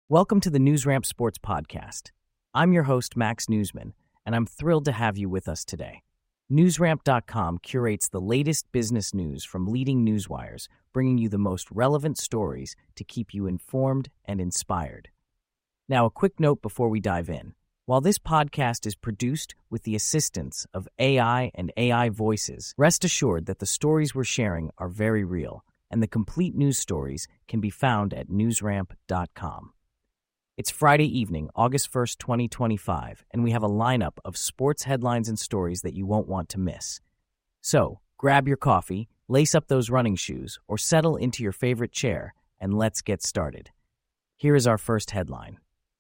Welcome to the NewsRamp Sports Podcast. I'm your host, Max Newsman, and I'm thrilled to have you with us today. NewsRamp.com curates the latest business news from leading newswires, bringing you the most relevant stories to keep you informed and inspired. Now, a quick note before we dive in. While this podcast is produced with the assistance of AI and AI voices, rest assured that the stories we're sharing are very real, and the complete news stories can be found at newsramp.com. It's Friday evening, August 1st, 2025, and we have a lineup of sports headlines and stories that you won't want to miss. So, grab your coffee, lace up those running shoes, or settle into your favorite chair, and let's get started. Here is our first headline.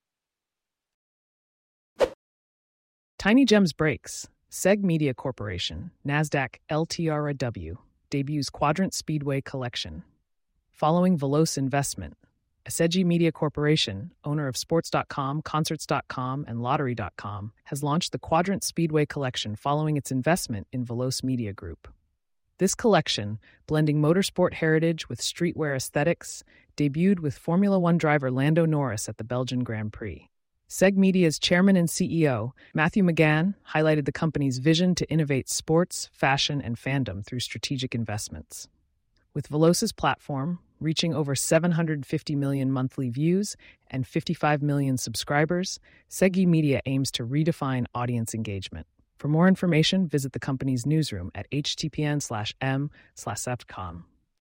Tiny Gems breaks. Seg Media Corporation, NASDAQ LTRAW, debuts Quadrant Speedway Collection. Following Veloce investment, Asegi Media Corporation, owner of Sports.com, Concerts.com, and Lottery.com, has launched the Quadrant Speedway Collection following its investment in Veloce Media Group. This collection, blending motorsport heritage with streetwear aesthetics, debuted with Formula One driver Lando Norris at the Belgian Grand Prix. Seg Media's chairman and CEO, Matthew McGann, highlighted the company's vision to innovate sports, fashion, and fandom through strategic investments. With Veloce's platform, reaching over 750 million monthly views and 55 million subscribers, Segi Media aims to redefine audience engagement. For more information, visit the company's newsroom at https:/m/sefcom.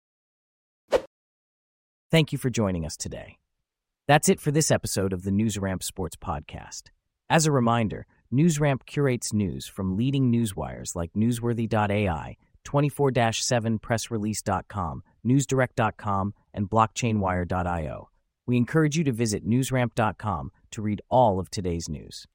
Thank you for joining us today. That's it for this episode of the NewsRamp Sports Podcast. As a reminder, NewsRamp curates news from leading newswires like Newsworthy.ai, 24/7pressrelease.com, newsdirect.com, and blockchainwire.io. We encourage you to visit newsramp.com to read all of today's news.